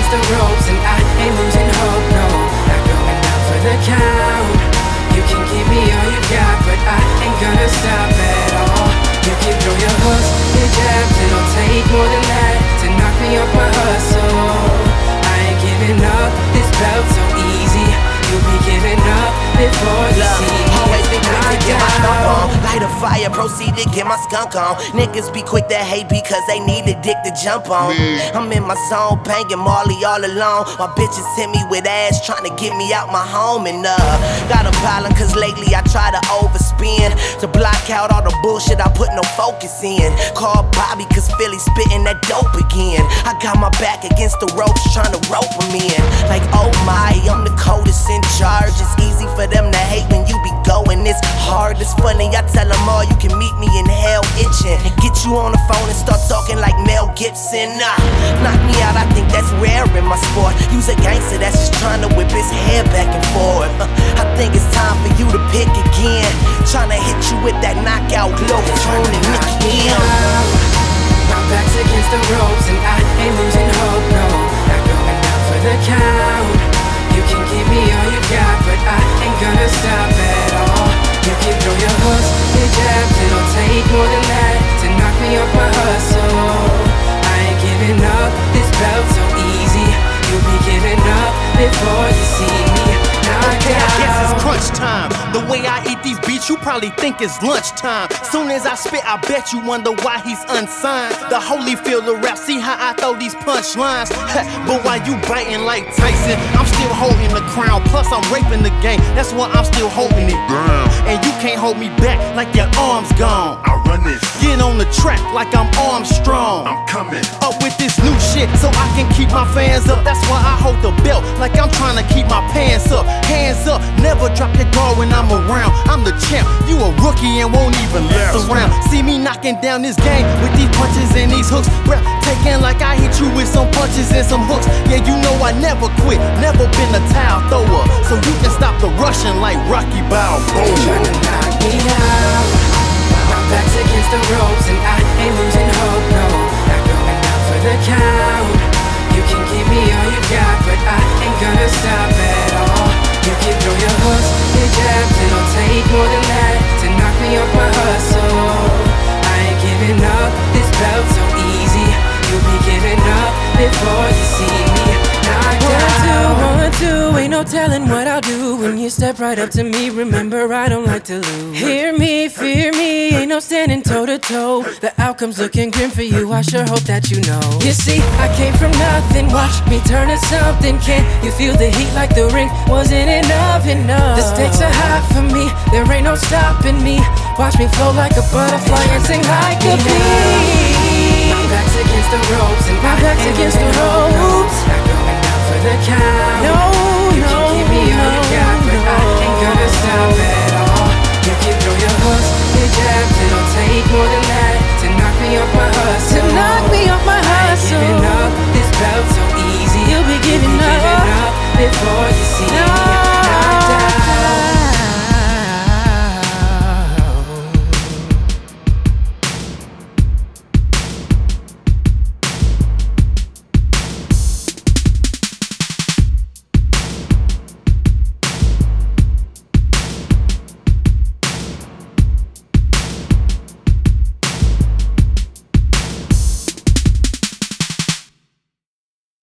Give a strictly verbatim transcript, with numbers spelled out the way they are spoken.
against the ropes, and I ain't losing hope, no. Not going down for the count. You can give me all you got, but I ain't gonna stop at all. You can throw your hooks, your jabs, it'll take more than that to knock me off my hustle. I ain't giving up, this belt's so easy. You'll be giving up before you Love, see me. always be quick to get my stump down. on. Light a fire, proceed to get my skunk on. Niggas be quick to hate because they need a dick to jump on. I'm in my zone, banging Marley all alone. My bitches hit me with ass, trying to get me out my home. And uh, got a problem cause lately I try to overspin to block out all the bullshit I put no focus in. Call Bobby cause Philly spitting that dope again. I got my back against the ropes trying to rope them in. Like oh my, I'm the coldest in charge. It's easy for them to hate when you be going this hard. It's funny, I tell them all you can meet me in hell itching and get you on the phone and start talking like Mel Gibson. Nah, knock me out, I think that's rare in my sport. Use a gangster that's just trying to whip his hair back and forth. uh, I think it's time for you to pick again. Trying to hit you with that knockout glow tone and Nicky M. My back's against the ropes and I ain't losing hope, no. Not going down for the count. You can give me all you got, but I ain't gonna stop at all. You can throw your hooks, your jabs, it'll take more than that to knock me off my hustle. I ain't giving up, this belt's so easy. You'll be giving up before you see me. Okay, I guess it's crunch time. The way I eat these beats, you probably think it's lunchtime. Soon as I spit, I bet you wonder why he's unsigned. The Holyfield of rap, see how I throw these punchlines. But while you biting like Tyson, I'm still holding the crown. Plus I'm raping the game, that's why I'm still holding it down. And you can't hold me back like your arm's gone. I run this, Get on the track like I'm Armstrong. I'm coming. Up with this new shit so I can keep my fans up. That's why I hold the belt like I'm trying to keep my pants up. Hands up, never drop your guard when I'm around. I'm the champ, you a rookie and won't even Yes. left around. See me knocking down this game with these punches and these hooks. Rap taking like I hit you with some punches and some hooks. Yeah, you know I never quit, never been a towel thrower. So you can stop the rushing like Rocky Balboa. Trying to knock me down. My back's against the ropes and I ain't losing hope, no. Not going down for the count. You can give me all you got, but I ain't gonna stop at all. You can throw your hooks, your jabs, it'll take more than that to knock me off my hustle. I ain't giving up, this belt's so easy. You'll be giving up before you see me knocked down. One, two, one, two, ain't no telling what I'll do when you step right up to me. Remember, I don't like to lose. Hear me, fear me, ain't no standing toe to toe. The outcome's looking grim for you, I sure hope that you know. You see, I came from nothing, watch me turn to something. Can you feel the heat like the ring? Wasn't enough, enough. The stakes are high for me, there ain't no stopping me. Watch me flow like a butterfly and sing like a bee. My back's against the ropes and my back's against the ropes. Not going down for the count. No, you can give me all